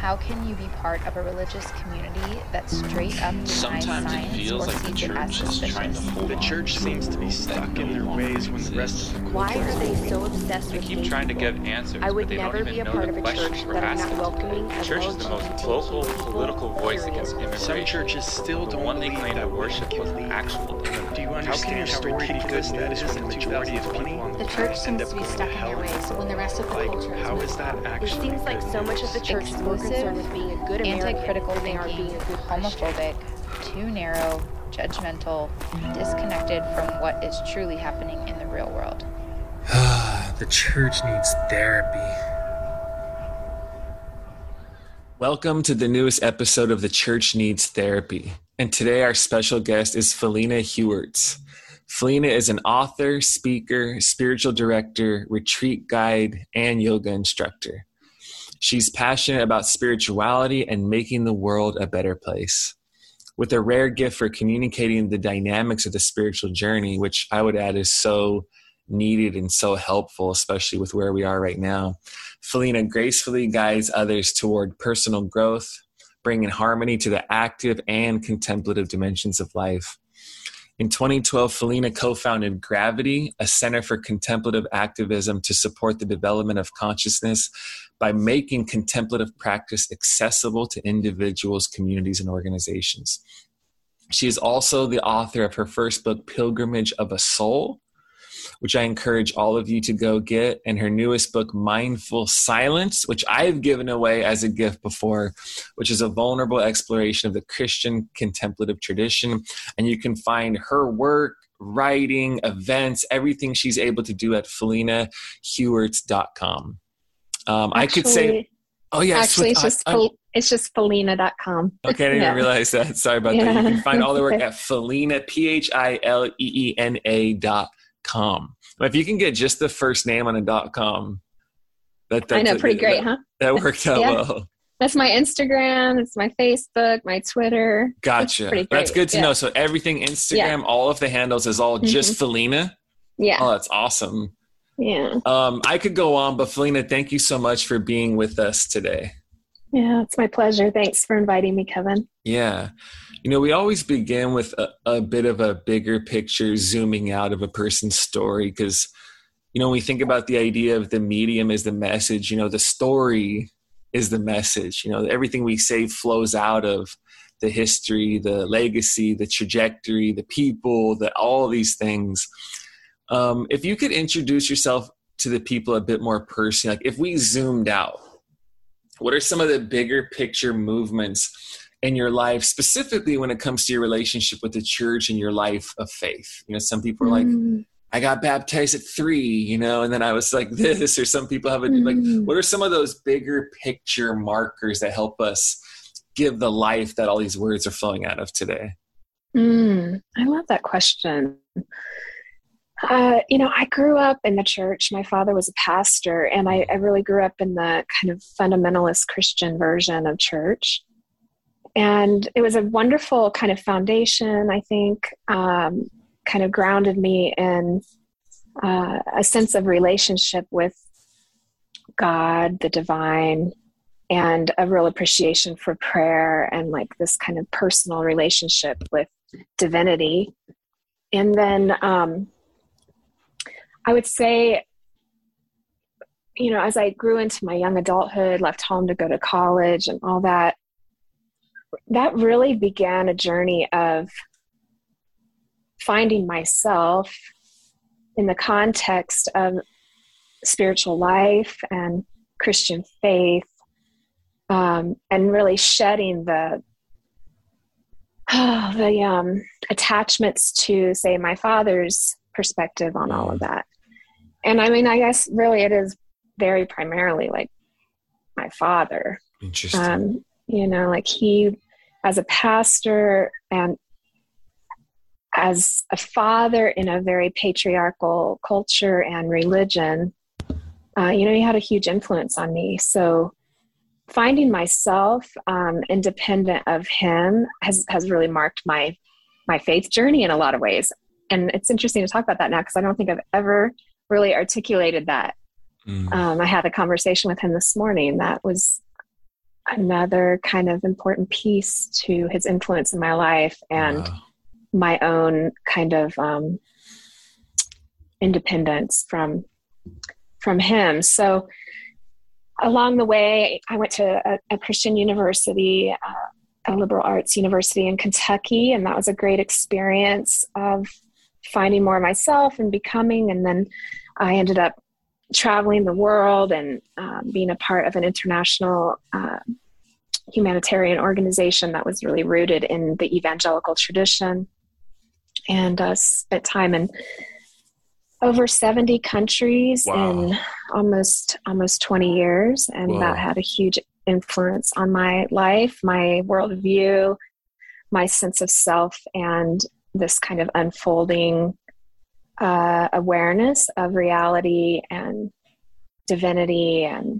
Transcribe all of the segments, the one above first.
How can you be part of a religious community that straight up denies Sometimes it science feels or like the sees it as church is trying to suspicious? hold The on church to seems to be world stuck that in no their longer ways when the rest exists. of the Why culture are is they moving. so obsessed They with keep gay trying to people? give answers, I would but they never don't be even a know part the of a questions church we're that is not asking welcoming today. The of church is the most LGBTQ vocal people, political voice period. against immigration. Some churches still The don't one they believe claim to that worship women was can lead. actual Do you immigrants. understand how ridiculous that is when the majority of people on the The church planet end seems up to be going stuck to in hell? their ways when the rest of the Like, culture is how moving is that on. It actually seems like good so much news? of the church is more concerned with being a good American Anti-critical than they are being thinking, a good Christian. homophobic, too narrow, judgmental, disconnected from what is truly happening in the real world. The church needs therapy. Welcome to the newest episode of The Church Needs Therapy. And today our special guest is Felina Huertz. Felina is an author, speaker, spiritual director, retreat guide, and yoga instructor. She's passionate about spirituality and making the world a better place. With a rare gift for communicating the dynamics of the spiritual journey, which I would add is so needed and so helpful, especially with where we are right now, Felina gracefully guides others toward personal growth, bringing harmony to the active and contemplative dimensions of life. In 2012, Felina co-founded Gravity, a center for contemplative activism to support the development of consciousness by making contemplative practice accessible to individuals, communities, and organizations. She is also the author of her first book, Pilgrimage of a Soul, which I encourage all of you to go get, and her newest book, Mindful Silence, which I've given away as a gift before, which is a vulnerable exploration of the Christian contemplative tradition. And you can find her work, writing, events, everything she's able to do at FelinaHuertz.com. I could say, oh yeah, actually it's just Felina.com. Okay, I didn't even realize that. Sorry about that. You can find all the work at Felina, PHILEENA.com. But if you can get just the first name on a .com, I know, pretty great, huh? That worked out well. That's my Instagram, it's my Facebook, my Twitter. Gotcha. That's good to know. So everything Instagram, all of the handles is all just Felina? Yeah. Oh, that's awesome. Yeah. I could go on, but Felina, thank you so much for being with us today. Yeah, it's my pleasure. Thanks for inviting me, Kevin. Yeah. You know, we always begin with a bit of a bigger picture, zooming out of a person's story, because, you know, when we think about the idea of the medium as the message, you know, the story is the message. You know, everything we say flows out of the history, the legacy, the trajectory, the people, all these things. If you could introduce yourself to the people a bit more personally, like if we zoomed out, what are some of the bigger picture movements in your life, specifically when it comes to your relationship with the church and your life of faith? You know, some people are like, I got baptized at 3, you know, and then I was like this, or some people have like, what are some of those bigger picture markers that help us give the life that all these words are flowing out of today? I love that question. You know, I grew up in the church. My father was a pastor, and I really grew up in the kind of fundamentalist Christian version of church. And it was a wonderful kind of foundation, I think, kind of grounded me in a sense of relationship with God, the divine, and a real appreciation for prayer and like this kind of personal relationship with divinity. And then I would say, you know, as I grew into my young adulthood, left home to go to college and all that, that really began a journey of finding myself in the context of spiritual life and Christian faith, and really shedding the attachments to, say, my father's perspective on all of that. And I mean, I guess really it is very primarily like my father. Interesting. You know, like he, as a pastor and as a father in a very patriarchal culture and religion, you know, he had a huge influence on me. So finding myself independent of him has really marked my faith journey in a lot of ways. And it's interesting to talk about that now, because I don't think I've ever really articulated that. I had a conversation with him this morning that was another kind of important piece to his influence in my life and my own kind of independence from him. So along the way, I went to a Christian university, a liberal arts university in Kentucky, and that was a great experience of finding more of myself and becoming. And then I ended up traveling the world and being a part of an international humanitarian organization that was really rooted in the evangelical tradition, and spent time in over 70 countries in almost 20 years. And that had a huge influence on my life, my worldview, my sense of self, and this kind of unfolding awareness of reality and divinity, and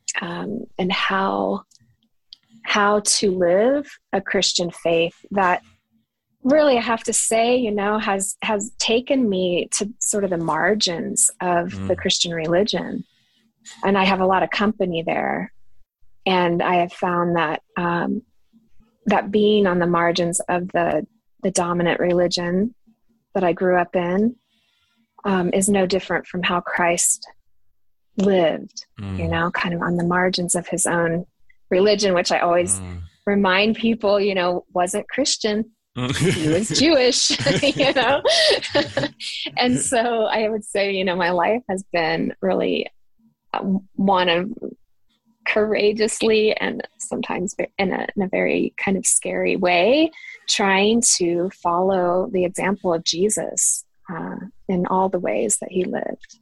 how to live a Christian faith that really, I have to say, has taken me to sort of the margins of the Christian religion. And I have a lot of company there. And I have found that that being on the margins of the dominant religion that I grew up in is no different from how Christ lived, kind of on the margins of his own religion, which I always remind people, wasn't Christian. He was Jewish, And so I would say, my life has been really one of courageously and sometimes in a very kind of scary way, trying to follow the example of Jesus in all the ways that he lived,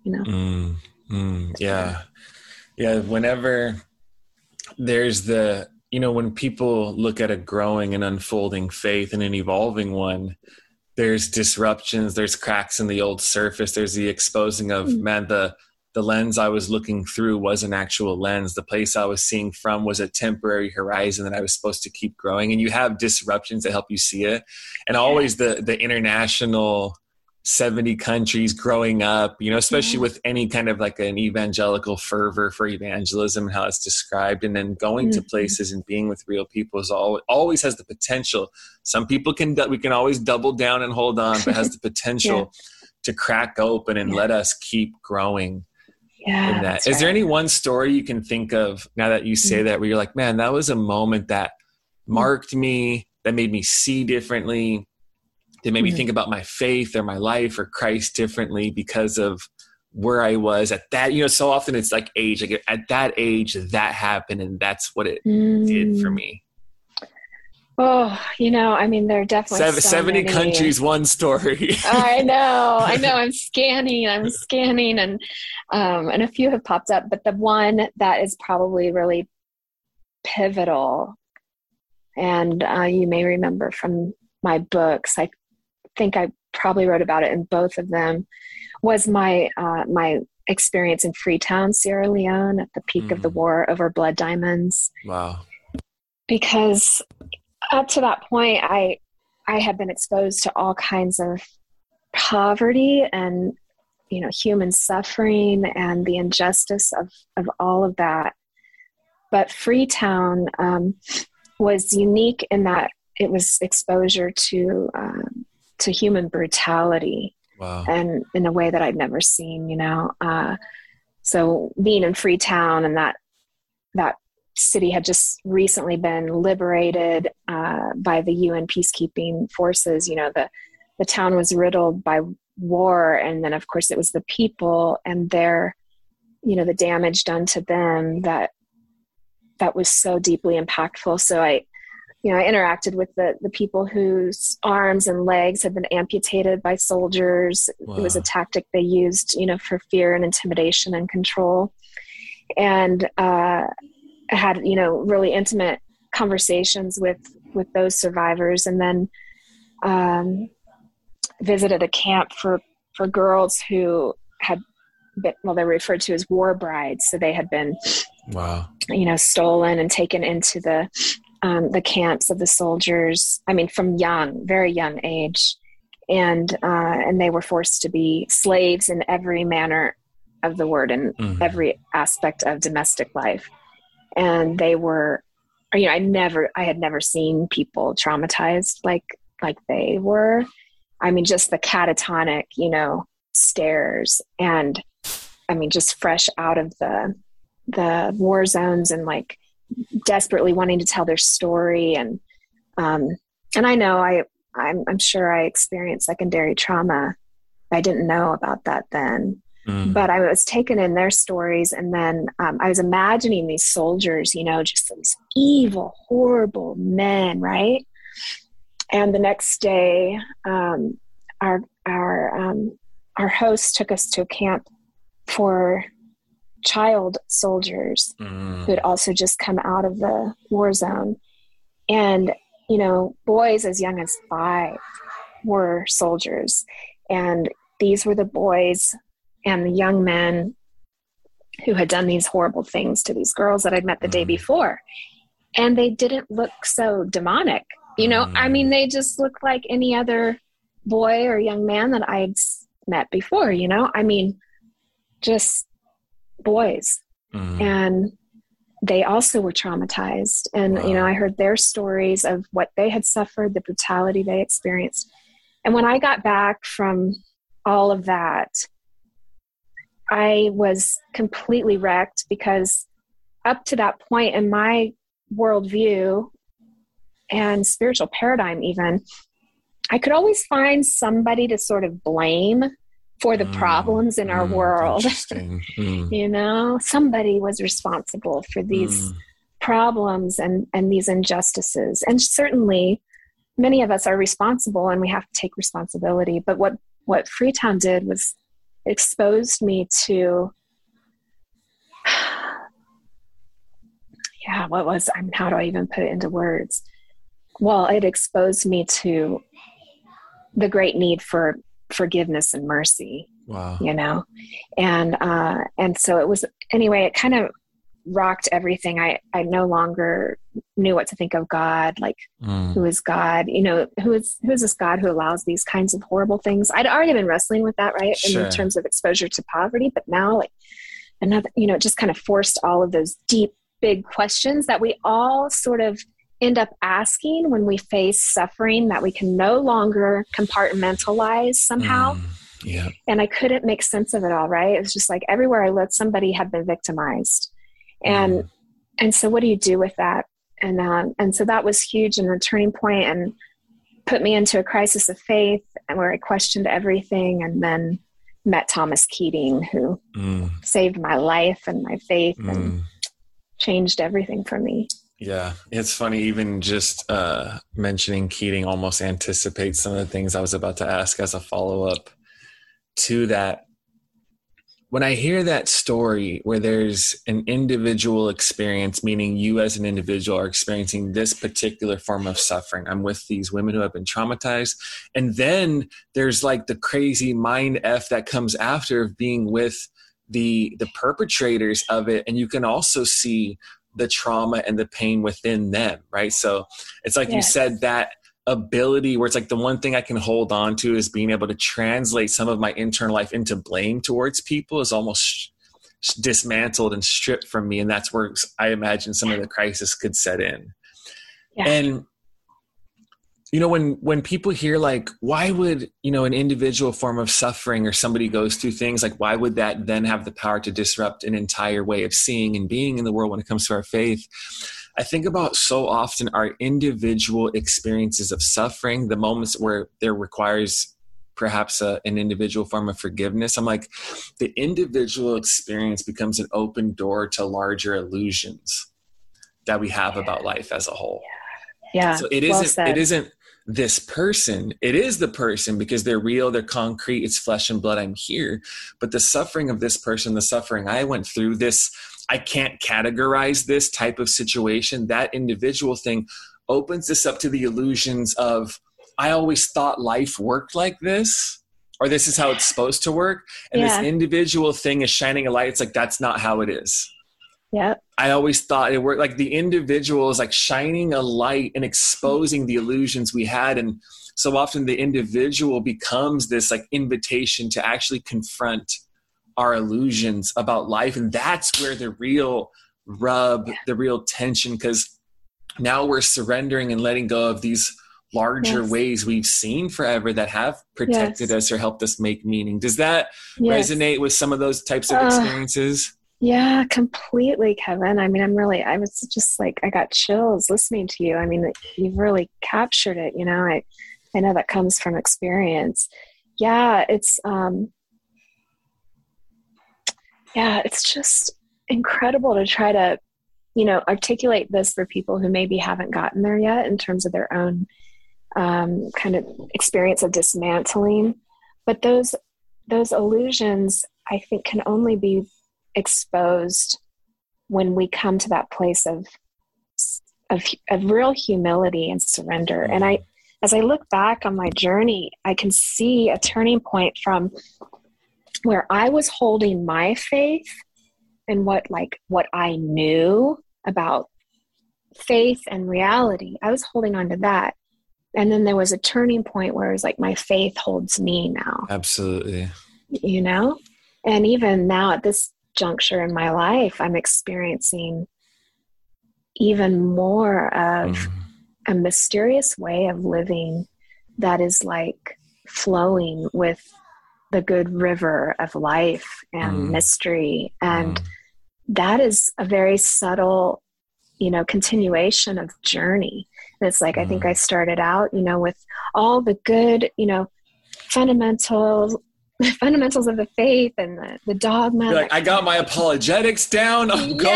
Yeah. Whenever there's when people look at a growing and unfolding faith and an evolving one, there's disruptions, there's cracks in the old surface, there's the exposing of, the lens I was looking through was an actual lens. The place I was seeing from was a temporary horizon that I was supposed to keep growing. And you have disruptions that help you see it. And always the international 70 countries growing up, especially with any kind of like an evangelical fervor for evangelism and how it's described, and then going to places and being with real people is always has the potential. Some people we can always double down and hold on, but has the potential to crack open and let us keep growing. In that. Is there any one story you can think of now that you say that, where you're like, man, that was a moment that marked me, that made me see differently, that made me think about my faith or my life or Christ differently because of where I was at that, so often it's like age, like at that age that happened and that's what it did for me. Oh, there are definitely 70 countries, one story. I know. I'm scanning and a few have popped up, but the one that is probably really pivotal, and you may remember from my books, I think I probably wrote about it in both of them, was my experience in Freetown, Sierra Leone at the peak of the war over blood diamonds. Wow. Because up to that point, I had been exposed to all kinds of poverty and, human suffering and the injustice of all of that. But Freetown was unique in that it was exposure to human brutality. Wow. And in a way that I'd never seen, so being in Freetown, and that city had just recently been liberated by the UN peacekeeping forces. The town was riddled by war, and then of course it was the people and their, the damage done to them that was so deeply impactful. So I interacted with the people whose arms and legs had been amputated by soldiers. Wow. It was a tactic they used, for fear and intimidation and control. And I had, really intimate conversations with those survivors, and then visited a camp for girls who had been, they were referred to as war brides. So they had been, wow, stolen and taken into the camps of the soldiers. From very young age, and they were forced to be slaves in every manner of the word and every aspect of domestic life. And they were or, I had never seen people traumatized like they were. I mean, just the catatonic, stares, and I mean, just fresh out of the war zones and like desperately wanting to tell their story. And I know I'm sure I experienced secondary trauma. I didn't know about that then, but I was taken in their stories. And then I was imagining these soldiers, just these evil, horrible men. Right. And the next day, our host took us to a camp for child soldiers who had also just come out of the war zone. And, boys as young as 5 were soldiers. And these were the boys and the young men who had done these horrible things to these girls that I'd met the day before. And they didn't look so demonic. I mean, they just looked like any other boy or young man that I'd met before, I mean, just boys. And they also were traumatized. And, I heard their stories of what they had suffered, the brutality they experienced. And when I got back from all of that, I was completely wrecked, because up to that point in my worldview and spiritual paradigm even, I could always find somebody to sort of blame for the problems in our world. Somebody was responsible for these problems and these injustices. And certainly many of us are responsible and we have to take responsibility. But what Freetown did was exposed me to, how do I even put it into words? Well, it exposed me to the great need for forgiveness and mercy. Wow. And so it was, anyway, it kind of rocked everything. I no longer knew what to think of God. Like, who is God? Who is this God who allows these kinds of horrible things? I'd already been wrestling with that, right? Sure. In terms of exposure to poverty, but now like another, it just kind of forced all of those deep, big questions that we all sort of end up asking when we face suffering that we can no longer compartmentalize somehow. Yeah. And I couldn't make sense of it all, right? It was just like everywhere I looked, somebody had been victimized. And so what do you do with that? And so that was huge and a turning point, and put me into a crisis of faith, and where I questioned everything, and then met Thomas Keating, who saved my life and my faith and changed everything for me. Yeah, it's funny, even just mentioning Keating almost anticipates some of the things I was about to ask as a follow-up to that. When I hear that story where there's an individual experience, meaning you as an individual are experiencing this particular form of suffering. I'm with these women who have been traumatized. And then there's like the crazy mind F that comes after of being with the perpetrators of it. And you can also see the trauma and the pain within them, right? So it's like you said, that ability where it's like the one thing I can hold on to is being able to translate some of my internal life into blame towards people is almost dismantled and stripped from me. And that's where I imagine some of the crisis could set in. Yeah. And, when people hear like, why would, an individual form of suffering or somebody goes through things, like why would that then have the power to disrupt an entire way of seeing and being in the world when it comes to our faith? I think about so often our individual experiences of suffering, the moments where there requires perhaps an individual form of forgiveness. I'm like, the individual experience becomes an open door to larger illusions that we have about life as a whole. Yeah. So it isn't this person. It is the person because they're real, they're concrete, it's flesh and blood, I'm here. But the suffering of this person, the suffering I went through, this, I can't categorize this type of situation. That individual thing opens this up to the illusions of, I always thought life worked like this, or this is how it's supposed to work. And this individual thing is shining a light. It's like, that's not how it is. Yeah. I always thought it worked. Like the individual is like shining a light and exposing the illusions we had. And so often the individual becomes this like invitation to actually confront our illusions about life. And that's where the real rub, the real tension, because now we're surrendering and letting go of these larger Yes. ways we've seen forever that have protected Yes. us or helped us make meaning. Does that Yes. resonate with some of those types of experiences? Yeah, completely, Kevin. I mean, I was just like, I got chills listening to you. I mean, you've really captured it. You know, I know that comes from experience. Yeah, it's just incredible to try to, articulate this for people who maybe haven't gotten there yet in terms of their own kind of experience of dismantling. But those illusions, I think, can only be exposed when we come to that place of real humility and surrender. And as I look back on my journey, I can see a turning point from where I was holding my faith and what I knew about faith and reality. I was holding on to that. And then there was a turning point where it was like, my faith holds me now. Absolutely. And even now at this juncture in my life, I'm experiencing even more of a mysterious way of living that is like flowing with the good river of life and mystery. And that is a very subtle, continuation of journey. And it's like, I think I started out, with all the good, fundamentals of the faith and the dogma. You're like, I got my apologetics down. I'm going.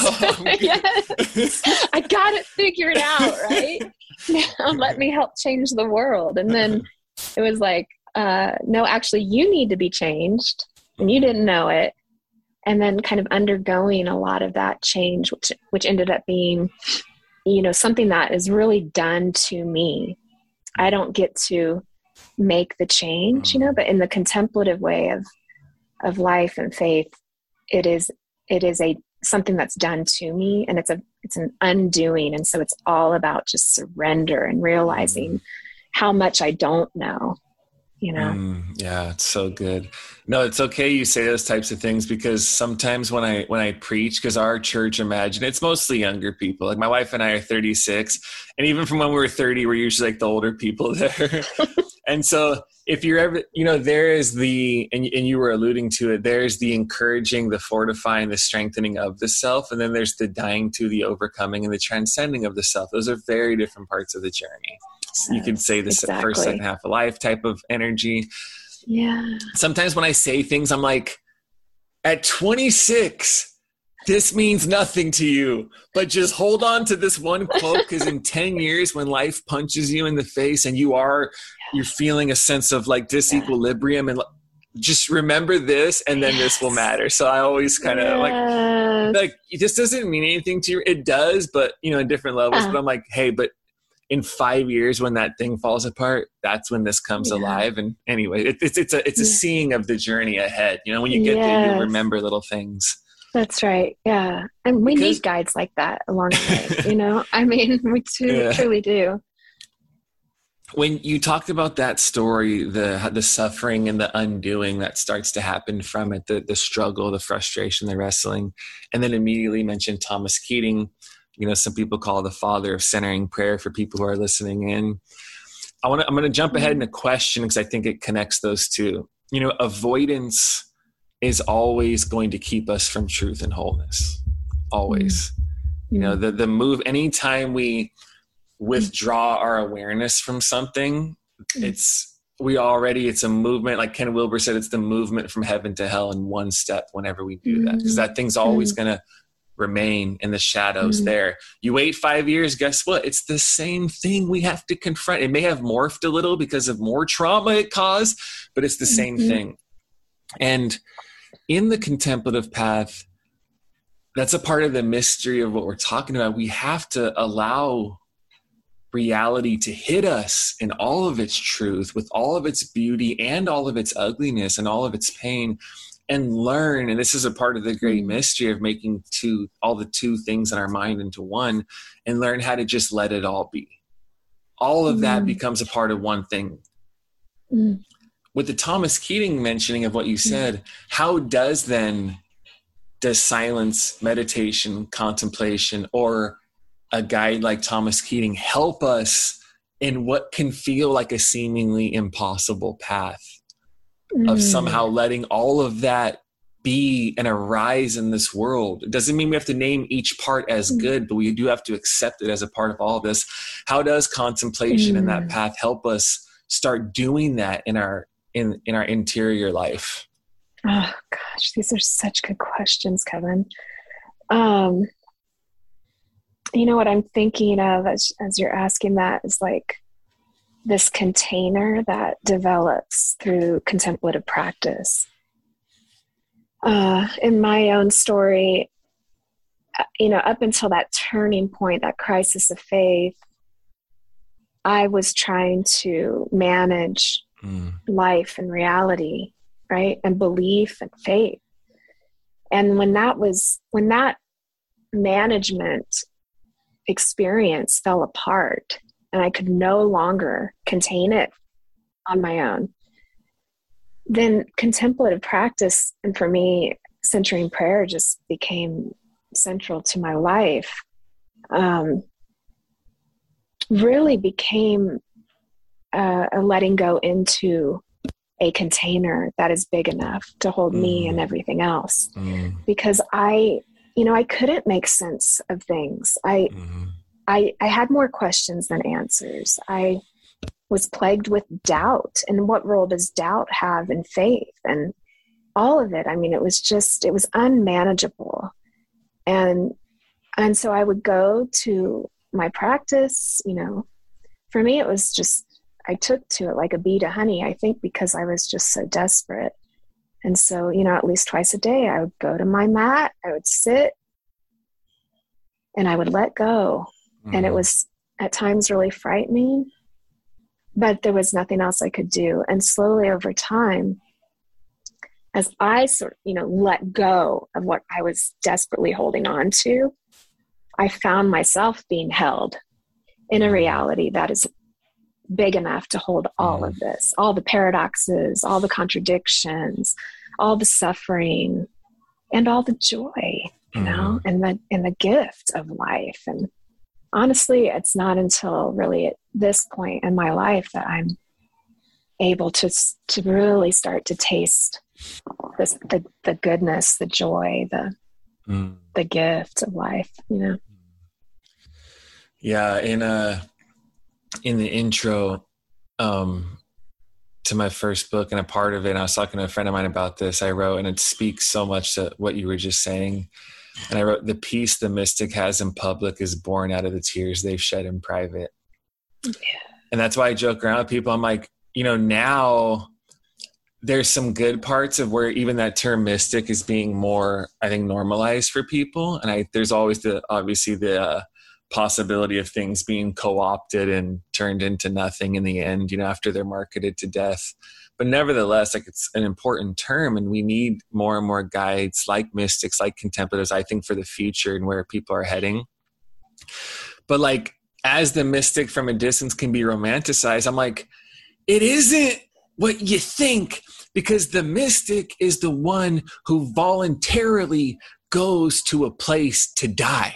Yes. I got it figured out, right? Now let me help change the world. And then it was like, no, actually you need to be changed, and you didn't know it. And then kind of undergoing a lot of that change, which ended up being, something that is really done to me. I don't get to make the change, but in the contemplative way of life and faith, it is something that's done to me, and it's an undoing. And so it's all about just surrender and realizing how much I don't know. Yeah, it's so good. No, it's okay you say those types of things, because sometimes when I preach, because our church, imagine, it's mostly younger people. Like my wife and I are 36, and even from when we were 30, we're usually like the older people there. And so if you're ever, there is the, and you were alluding to it, there's the encouraging, the fortifying, the strengthening of the self. And then there's the dying to, the overcoming, and the transcending of the self. Those are very different parts of the journey. You could say the first, second half of life type of energy. Yeah. Sometimes when I say things, I'm like, at 26, this means nothing to you, but just hold on to this one quote, because in 10 years, when life punches you in the face and you're feeling a sense of like disequilibrium, and just remember this, and then this will matter. So I always kind of like this doesn't mean anything to you. It does, but in different levels. But I'm like, hey, but in 5 years, when that thing falls apart, that's when this comes alive. And anyway, it's a seeing of the journey ahead. When you get there, you remember little things. That's right. Yeah. And we need guides like that along the way, I mean, we truly do. When you talked about that story, the suffering and the undoing that starts to happen from it, the struggle, the frustration, the wrestling, and then immediately mentioned Thomas Keating, some people call the father of centering prayer for people who are listening in. I'm going to jump ahead in a question, because I think it connects those two. Avoidance is always going to keep us from truth and wholeness. Always. The move, anytime we withdraw our awareness from something, it's a movement. Like Ken Wilber said, it's the movement from heaven to hell in one step whenever we do that, because that thing's always going to remain in the shadows there. You wait 5 years, guess what? It's the same thing we have to confront. It may have morphed a little because of more trauma it caused, but it's the same thing. And in the contemplative path, that's a part of the mystery of what we're talking about. We have to allow reality to hit us in all of its truth, with all of its beauty and all of its ugliness and all of its pain, and learn. And this is a part of the great mystery of making all the two things in our mind into one, and learn how to just let it all be. All of that becomes a part of one thing. With the Thomas Keating mentioning of what you said, how does silence, meditation, contemplation, or a guide like Thomas Keating help us in what can feel like a seemingly impossible path of somehow letting all of that be and arise in this world. It doesn't mean we have to name each part as good, but we do have to accept it as a part of all of this. How does contemplation in that path help us start doing that in our interior life? Oh gosh, these are such good questions, Kevin. You know what I'm thinking of as you're asking that is like this container that develops through contemplative practice. In my own story, up until that turning point, that crisis of faith, I was trying to manage life and reality, right? And belief and faith. And when that management experience fell apart and I could no longer contain it on my own, then contemplative practice, and for me, centering prayer just became central to my life. Really became a letting go into a container that is big enough to hold me and everything else. Because I couldn't make sense of things. I had more questions than answers. I was plagued with doubt. And what role does doubt have in faith? And all of it. I mean, it was unmanageable. And so I would go to my practice, for me, it was just, I took to it like a bee to honey, I think, because I was just so desperate. And so, at least twice a day, I would go to my mat, I would sit, and I would let go. And it was at times really frightening, but there was nothing else I could do. And slowly over time, as I sort of, let go of what I was desperately holding on to, I found myself being held in a reality that is big enough to hold all of this, all the paradoxes, all the contradictions, all the suffering, and all the joy, and the gift of life. And honestly, it's not until really at this point in my life that I'm able to really start to taste this, the goodness, the joy, the gift of life, Yeah. In the intro to my first book, and a part of it, and I was talking to a friend of mine about this, I wrote, and it speaks so much to what you were just saying. And I wrote, the peace the mystic has in public is born out of the tears they've shed in private. Yeah. And that's why I joke around with people. I'm like, now there's some good parts of where even that term mystic is being more, I think, normalized for people. And there's always obviously the possibility of things being co-opted and turned into nothing in the end, after they're marketed to death. But nevertheless, it's an important term, and we need more and more guides like mystics, like contemplatives, I think, for the future and where people are heading. But as the mystic from a distance can be romanticized, I'm like, it isn't what you think, because the mystic is the one who voluntarily goes to a place to die.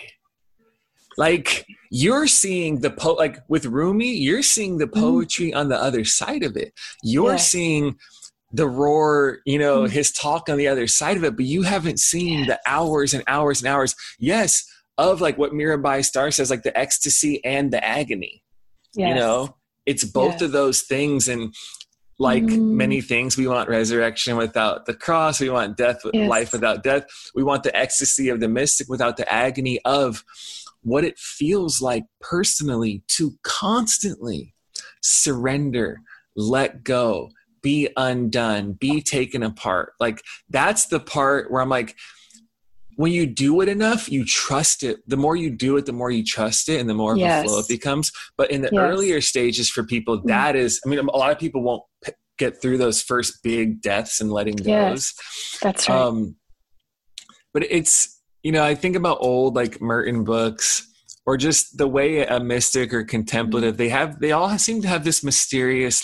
You're seeing with Rumi, you're seeing the poetry on the other side of it. You're seeing the roar, his talk on the other side of it, but you haven't seen the hours and hours and hours, of what Mirabai Starr says, the ecstasy and the agony. It's both of those things. And many things, we want resurrection without the cross. We want death, life without death. We want the ecstasy of the mystic without the agony of what it feels like personally to constantly surrender, let go, be undone, be taken apart. That's the part where I'm like, when you do it enough, you trust it. The more you do it, the more you trust it, and the more of a flow it becomes. But in the earlier stages for people, that is, a lot of people won't get through those first big deaths and letting goes. That's right. But it's, I think about old Merton books, or just the way a mystic or contemplative, they all seem to have this mysterious,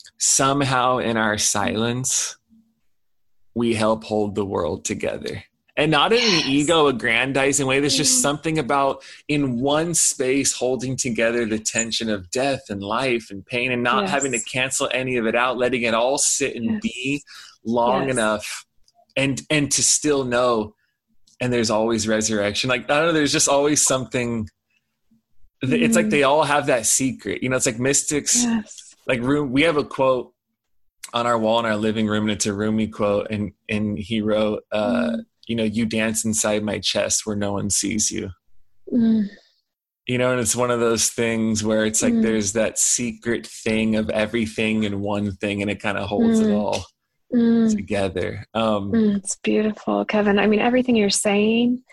somehow in our silence, we help hold the world together. And not in the ego aggrandizing way. There's just something about in one space holding together the tension of death and life and pain and not having to cancel any of it out, letting it all sit and be long enough and to still know. And there's always resurrection. Like, I don't know, there's just always something. It's like they all have that secret. You know, it's like mystics. Like we have a quote on our wall in our living room, and it's a Rumi quote. And he wrote, you know, you dance inside my chest where no one sees you. You know, and it's one of those things where it's like there's that secret thing of everything in one thing, and it kind of holds it all together. It's beautiful, Kevin. I mean, everything you're saying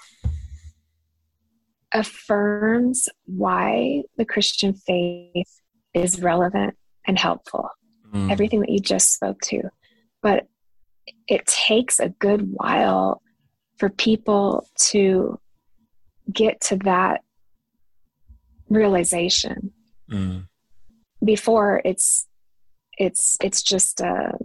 affirms why the Christian faith is relevant and helpful. Everything that you just spoke to. But it takes a good while for people to get to that realization before it's just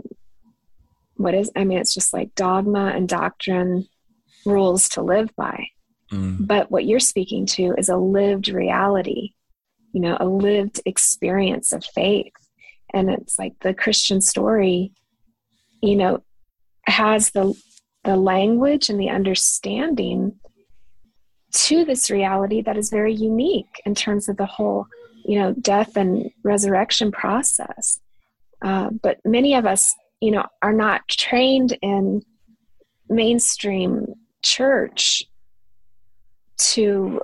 it's just like dogma and doctrine, rules to live by. But what you're speaking to is a lived reality, you know, a lived experience of faith. And it's like the Christian story, you know, has the language and the understanding to this reality that is very unique in terms of the whole, you know, death and resurrection process. But many of us, you know, are not trained in mainstream church to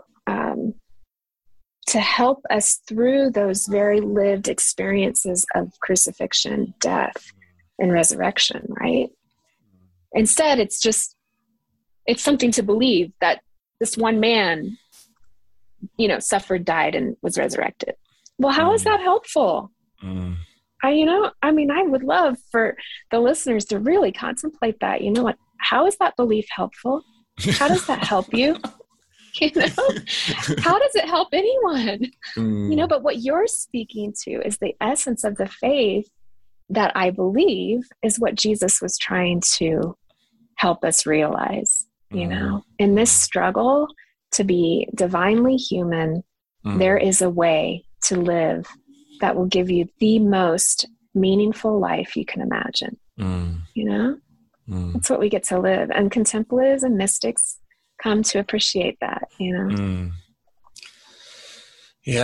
help us through those very lived experiences of crucifixion, death, and resurrection, right? Instead, it's something to believe that this one man, you know, suffered, died, and was resurrected. Well, how is that helpful? I would love for the listeners to really contemplate that. You know what? How is that belief helpful? How does that help you? You know, how does it help anyone? You know, but what you're speaking to is the essence of the faith that I believe is what Jesus was trying to help us realize, you know, in this struggle to be divinely human, there is a way to live that will give you the most meaningful life you can imagine. You know, that's what we get to live. And contemplatives and mystics come to appreciate that, you know? Yeah.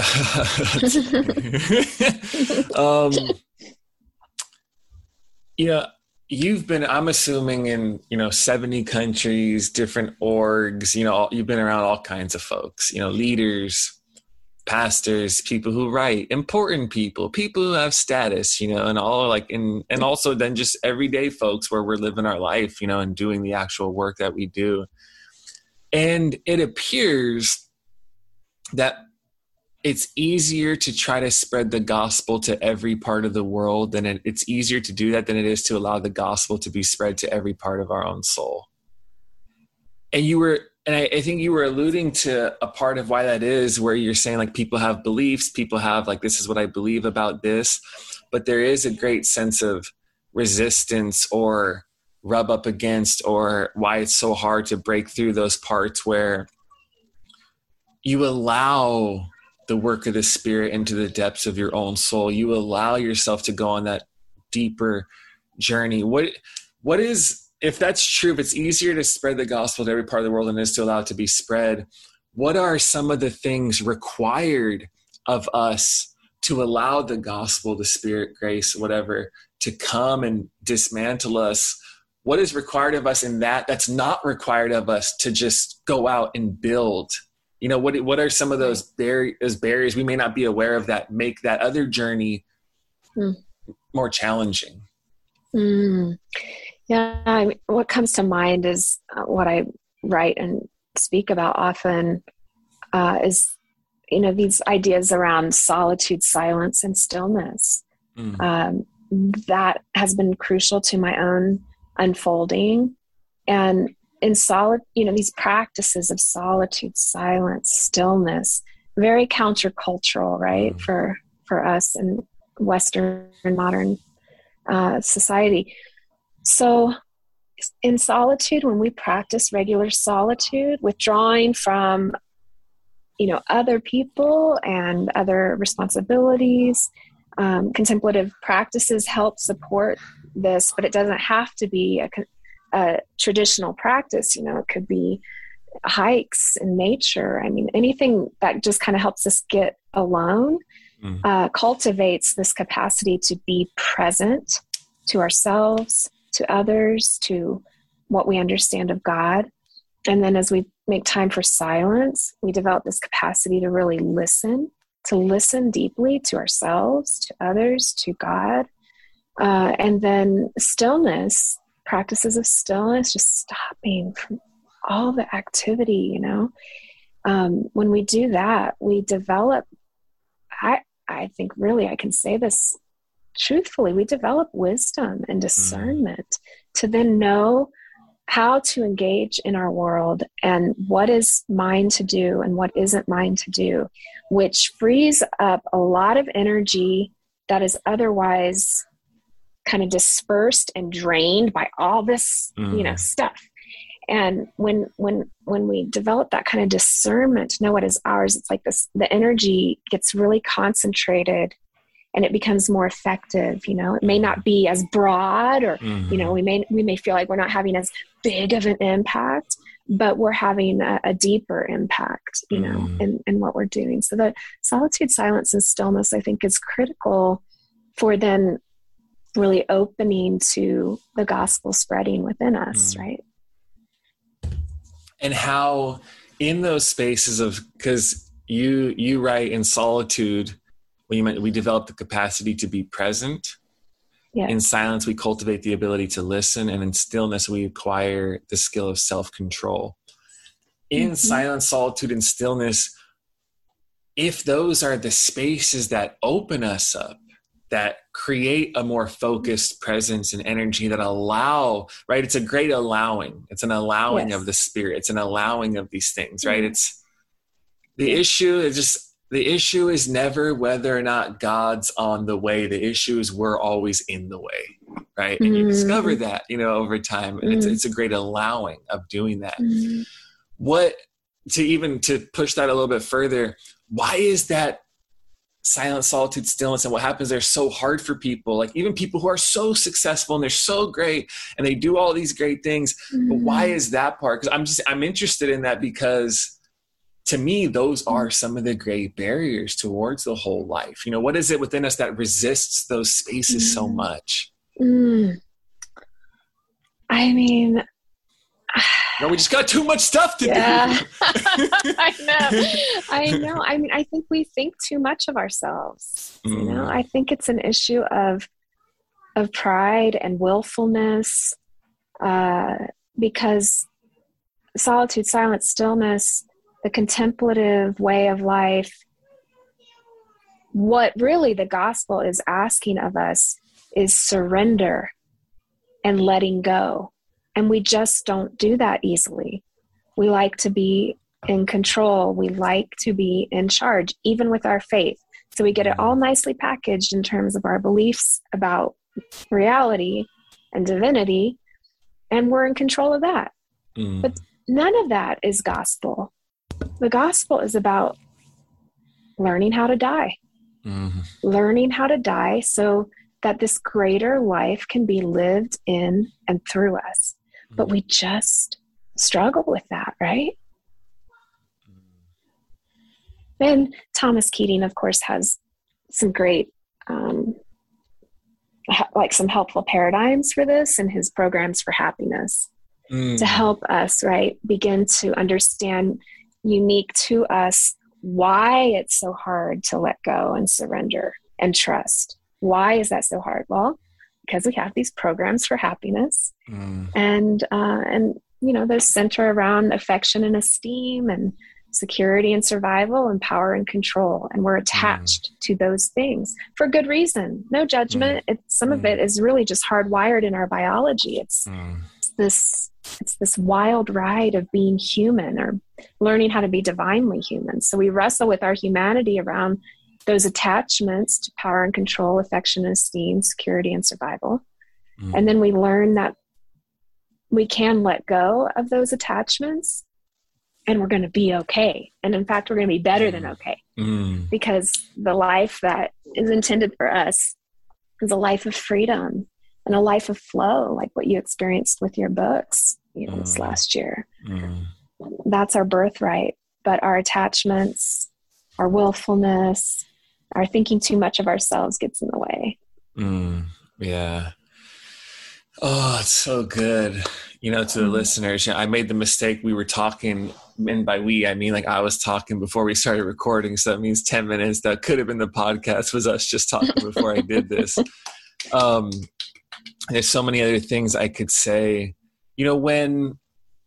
You've been, I'm assuming, in, 70 countries, different orgs, you've been around all kinds of folks, leaders, pastors, people who write, important people who have status, and all and also then just everyday folks where we're living our life, and doing the actual work that we do. And it appears that it's easier to try to spread the gospel to every part of the world than it's easier to do that than it is to allow the gospel to be spread to every part of our own soul. And I think you were alluding to a part of why that is, where you're saying people have beliefs, people have this is what I believe about this, but there is a great sense of resistance or rub up against, or why it's so hard to break through those parts where you allow the work of the Spirit into the depths of your own soul. You allow yourself to go on that deeper journey. What is, if that's true, if it's easier to spread the gospel to every part of the world than it is to allow it to be spread, what are some of the things required of us to allow the gospel, the Spirit, grace, whatever, to come and dismantle us? What is required of us in that's not required of us to just go out and build? What are some of those barriers we may not be aware of that make that other journey more challenging? Yeah, what comes to mind is what I write and speak about often is, these ideas around solitude, silence, and stillness. That has been crucial to my own unfolding. And in these practices of solitude, silence, stillness, very countercultural, right? For us in Western modern society. So in solitude, when we practice regular solitude, withdrawing from, other people and other responsibilities, contemplative practices help support this, but it doesn't have to be a traditional practice. It could be hikes in nature. I mean, anything that just kind of helps us get alone, cultivates this capacity to be present to ourselves, to others, to what we understand of God. And then as we make time for silence, we develop this capacity to really listen, to listen deeply to ourselves, to others, to God. And then stillness, practices of stillness, just stopping from all the activity, when we do that, we develop, I think really I can say this truthfully, we develop wisdom and discernment to then know how to engage in our world and what is mine to do and what isn't mine to do, which frees up a lot of energy that is otherwise kind of dispersed and drained by all this, stuff. And when we develop that kind of discernment to know what is ours, it's like this, the energy gets really concentrated and it becomes more effective. It may not be as broad or, we may feel like we're not having as big of an impact, but we're having a deeper impact, in what we're doing. So the solitude, silence, and stillness, I think, is critical for then really opening to the gospel spreading within us, right? And how in those spaces of, because you write in solitude, when you meant we develop the capacity to be present. Yes. In silence, we cultivate the ability to listen. And in stillness, we acquire the skill of self-control. In silence, solitude, and stillness, if those are the spaces that open us up, that create a more focused presence and energy that allow, right? It's a great allowing. It's an allowing of the Spirit. It's an allowing of these things, right? It's the issue is never whether or not God's on the way. The issue is we're always in the way, right? And you discover that, over time. And it's a great allowing of doing that. To push that a little bit further, why is that silence, solitude, stillness, and what happens there so hard for people? Like even people who are so successful and they're so great and they do all these great things, but why is that part? Because I'm interested in that, because to me, those are some of the great barriers towards the whole life. What is it within us that resists those spaces so much? I mean, no, we just got too much stuff to do. I know. I mean, I think we think too much of ourselves. I think it's an issue of pride and willfulness, because solitude, silence, stillness, the contemplative way of life, what really the gospel is asking of us is surrender and letting go. And we just don't do that easily. We like to be in control. We like to be in charge, even with our faith. So we get it all nicely packaged in terms of our beliefs about reality and divinity, and we're in control of that. But none of that is gospel. The gospel is about learning how to die. Learning how to die so that this greater life can be lived in and through us. But we just struggle with that, right? And Thomas Keating, of course, has some great, some helpful paradigms for this in his programs for happiness to help us, right, begin to understand, unique to us, why it's so hard to let go and surrender and trust. Why is that so hard? Well, because we have these programs for happiness, and those center around affection and esteem and security and survival and power and control, and we're attached to those things for good reason. No judgment. Some of it is really just hardwired in our biology. It's this wild ride of being human, or learning how to be divinely human. So we wrestle with our humanity around those attachments to power and control, affection and esteem, security and survival. And then we learn that we can let go of those attachments, and we're going to be okay. And in fact, we're going to be better than okay, because the life that is intended for us is a life of freedom and a life of flow, like what you experienced with your books, this last year. That's our birthright. But our attachments, our willfulness, our thinking too much of ourselves gets in the way. Yeah. Oh, it's so good. To the listeners, I made the mistake. We were talking, and by we, I mean, I was talking before we started recording. So that means 10 minutes that could have been the podcast was us just talking before I did this. There's so many other things I could say, when,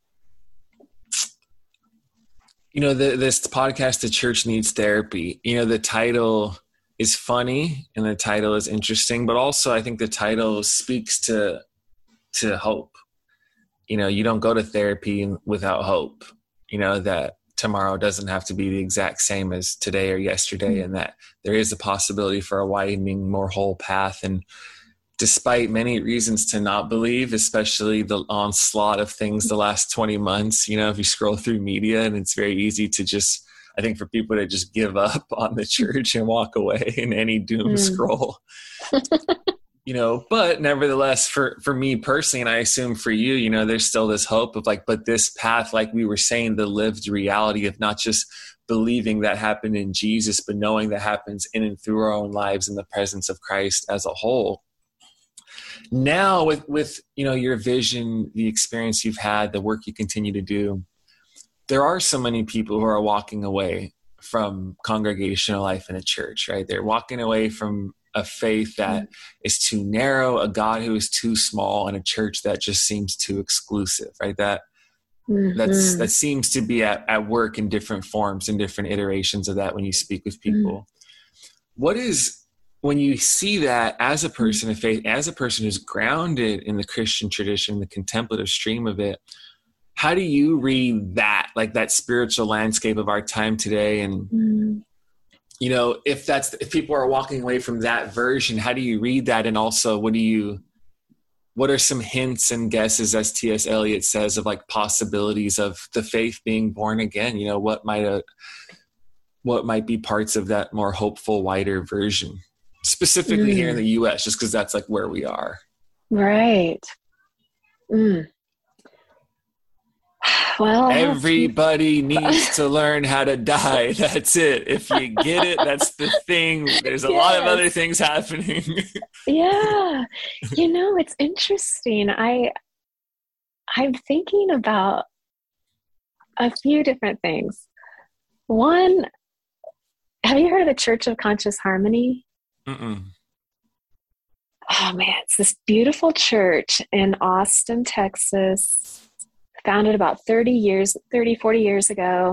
this podcast, The Church Needs Therapy, the title is funny and the title is interesting, but also I think the title speaks to hope. You don't go to therapy without hope, that tomorrow doesn't have to be the exact same as today or yesterday, and that there is a possibility for a widening, more whole path. And despite many reasons to not believe, especially the onslaught of things the last 20 months, if you scroll through media, and it's very easy to just, I think, for people to just give up on the church and walk away in any doom scroll. But nevertheless, for me personally, and I assume for you, there's still this hope of but this path, like we were saying, the lived reality of not just believing that happened in Jesus, but knowing that happens in and through our own lives in the presence of Christ as a whole. Now with your vision, the experience you've had, the work you continue to do, there are so many people who are walking away from congregational life in a church, right? They're walking away from a faith that is too narrow, a God who is too small, and a church that just seems too exclusive, right? That seems to be at work in different forms and different iterations of that when you speak with people. What is, when you see that as a person of faith, as a person who's grounded in the Christian tradition, the contemplative stream of it, how do you read that, that spiritual landscape of our time today? And if people are walking away from that version, how do you read that? And also, what are some hints and guesses, as T.S. Eliot says, of possibilities of the faith being born again? What might be parts of that more hopeful, wider version, specifically here in the U.S., just because that's where we are. Right. Well, everybody needs to learn how to die. That's it. If you get it, that's the thing. There's a lot of other things happening. Yeah. It's interesting. I'm thinking about a few different things. One, have you heard of the Church of Conscious Harmony? Mm-mm. Oh man, it's this beautiful church in Austin, Texas, founded about 40 years ago,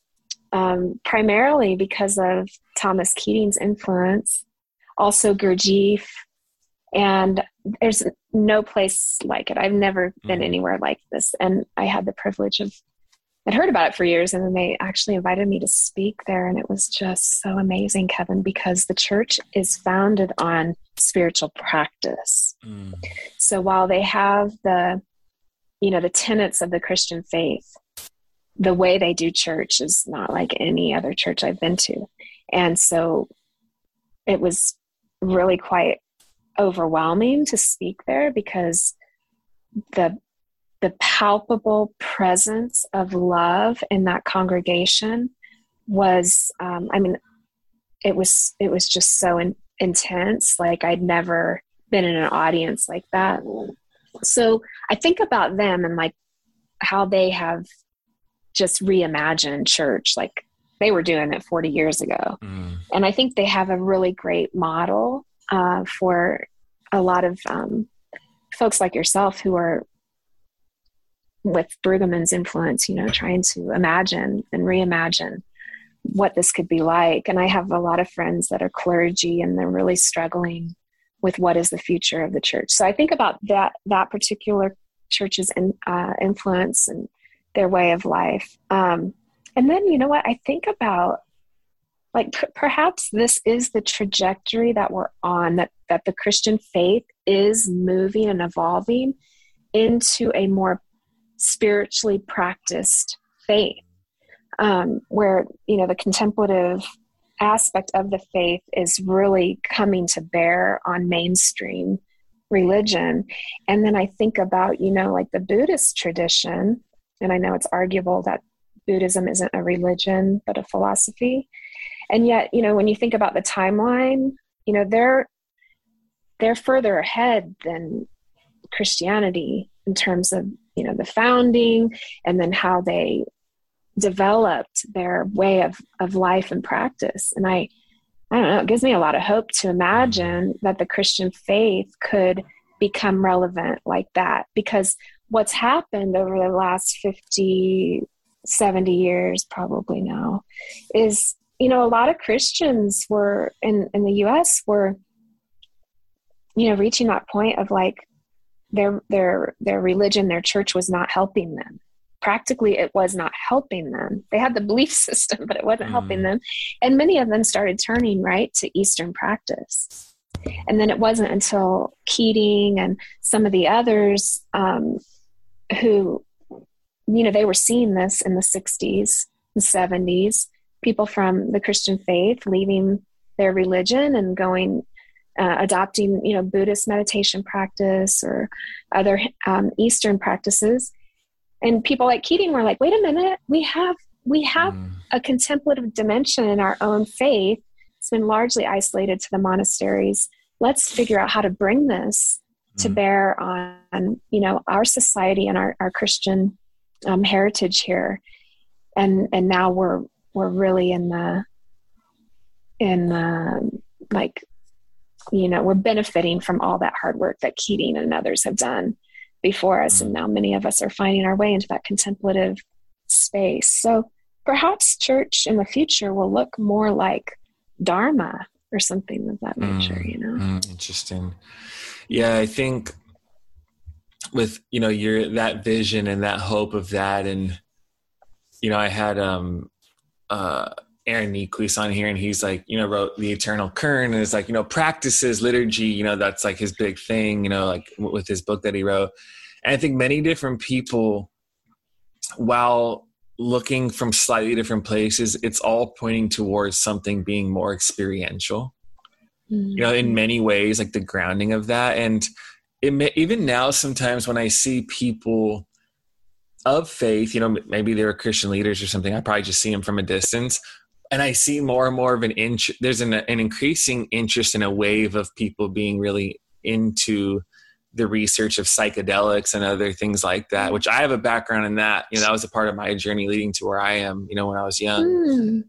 primarily because of Thomas Keating's influence, also Gurdjieff, and there's no place like it. I've never been anywhere like this, and I had the privilege of, I'd heard about it for years, and then they actually invited me to speak there, and it was just so amazing, Kevin, because the church is founded on spiritual practice. So while they have the tenets of the Christian faith, the way they do church is not like any other church I've been to. And so it was really quite overwhelming to speak there, because the palpable presence of love in that congregation was, it was just so intense. I'd never been in an audience like that. So I think about them and how they have just reimagined church. They were doing it 40 years ago. And I think they have a really great model for a lot of folks like yourself who are with Brueggemann's influence, trying to imagine and reimagine what this could be like. And I have a lot of friends that are clergy, and they're really struggling with what is the future of the church. So I think about that particular church's influence and their way of life. And then, I think about perhaps this is the trajectory that we're on, that the Christian faith is moving and evolving into a more spiritually practiced faith, where, the contemplative aspect of the faith is really coming to bear on mainstream religion. And then I think about, like the Buddhist tradition, and I know it's arguable that Buddhism isn't a religion, but a philosophy. And yet, when you think about the timeline, they're further ahead than Christianity in terms of, the founding and then how they developed their way of life and practice. And I don't know, it gives me a lot of hope to imagine that the Christian faith could become relevant like that, because what's happened over the last 50, 70 years probably now is, a lot of Christians were in the US were, reaching that point of like their religion, their church was not helping them. Practically, it was not helping them. They had the belief system, but it wasn't helping them. And many of them started turning right to Eastern practice. And then it wasn't until Keating and some of the others who, they were seeing this in the 60s and 70s, people from the Christian faith leaving their religion and going, adopting, Buddhist meditation practice or other Eastern practices. And people like Keating were like, wait a minute, we have a contemplative dimension in our own faith. It's been largely isolated to the monasteries. Let's figure out how to bring this to bear on, our society and our Christian heritage here. And now we're really in the we're benefiting from all that hard work that Keating and others have done before us. And now many of us are finding our way into that contemplative space. So perhaps church in the future will look more like Dharma or something of that nature, Interesting. Yeah, I think with, your that vision and that hope of that. And, I had Aaron Niequist on here, and he's like, wrote The Eternal Kern, and it's like, practices liturgy, that's like his big thing, like with his book that he wrote. And I think many different people, while looking from slightly different places, it's all pointing towards something being more experiential, in many ways, like the grounding of that. And even now, sometimes when I see people of faith, maybe they were Christian leaders or something, I probably just see them from a distance. And I see more and more of there's an increasing interest in a wave of people being really into the research of psychedelics and other things like that, which I have a background in that. That was a part of my journey leading to where I am, when I was young.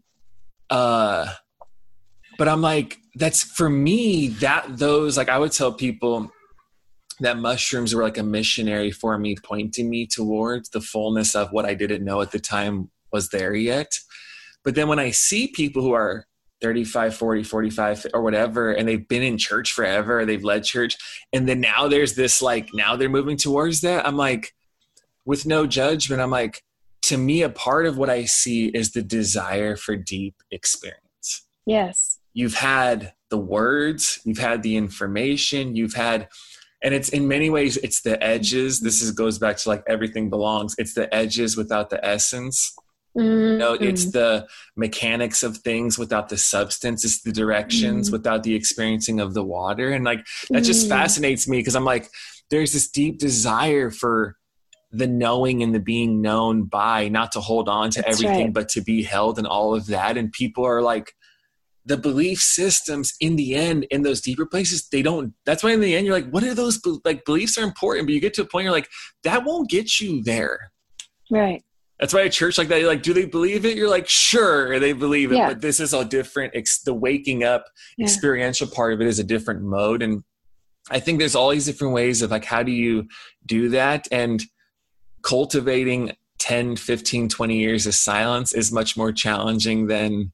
But I'm like, that's for me, I would tell people that mushrooms were like a missionary for me, pointing me towards the fullness of what I didn't know at the time was there yet. But then when I see people who are 35, 40, 45 or whatever, and they've been in church forever, or they've led church, and then now there's this now they're moving towards that. I'm like, with no judgment, I'm like, to me, a part of what I see is the desire for deep experience. Yes. You've had the words, you've had the information, and it's in many ways, it's the edges. Goes back to like everything belongs. It's the edges without the essence. It's the mechanics of things without the substance. It's the directions without the experiencing of the water. And like, that just fascinates me, because I'm like, there's this deep desire for the knowing and the being known by, not to hold on to everything, but to be held in all of that. And people are like, the belief systems in the end, in those deeper places, that's why in the end, you're like, what are those, beliefs are important, but you get to a point, you're like, that won't get you there. Right. That's why a church like that, you're like, do they believe it? You're like, sure, they believe it, but this is a different, the waking up experiential part of it is a different mode. And I think there's all these different ways of like, how do you do that? And cultivating 10, 15, 20 years of silence is much more challenging than,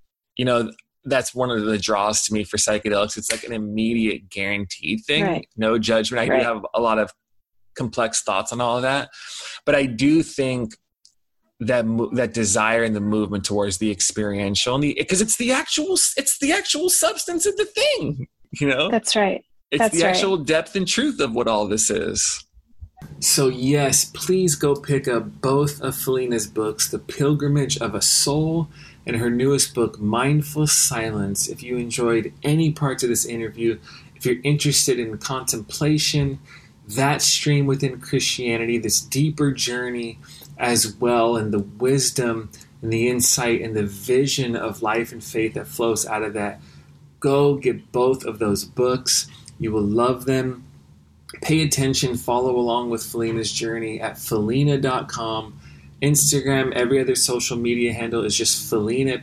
that's one of the draws to me for psychedelics. It's like an immediate guaranteed thing. Right. No judgment. I do have a lot of complex thoughts on all of that, but I do think that desire and the movement towards the experiential, and because it's the actual substance of the thing, That's right. It's the actual depth and truth of what all this is. So yes, please go pick up both of Felina's books, The Pilgrimage of a Soul and her newest book, Mindful Silence. If you enjoyed any parts of this interview, if you're interested in contemplation, that stream within Christianity, this deeper journey as well, and the wisdom and the insight and the vision of life and faith that flows out of that, go get both of those books. You will love them. Pay attention, follow along with Felina's journey at Felina.com. Instagram, every other social media handle is just Philena,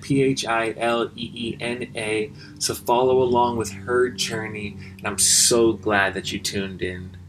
Phileena. So follow along with her journey, and I'm so glad that you tuned in.